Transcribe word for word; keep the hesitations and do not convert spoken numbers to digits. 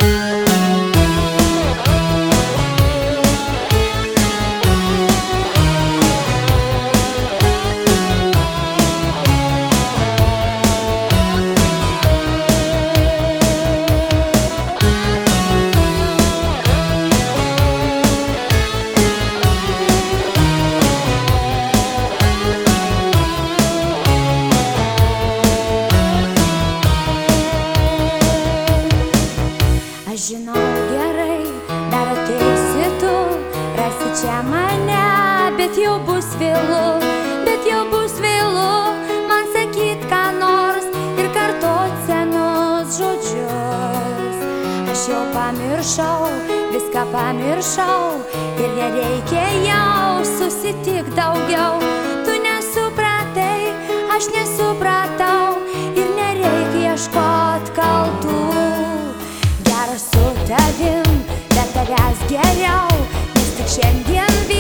Žinau gerai, dar ateisi tu, rasi čia mane, bet jau bus vėlu, bet jau bus vėlu man sakyt ką nors ir kartot senus žodžius. Aš jau pamiršau, viską pamiršau ir nereikia jau susitik daugiau. Tu nesupratai, aš nesupratau ir nereikia ieškot kaltų. Su tavim, bet tavęs geriau, nes tik šiandien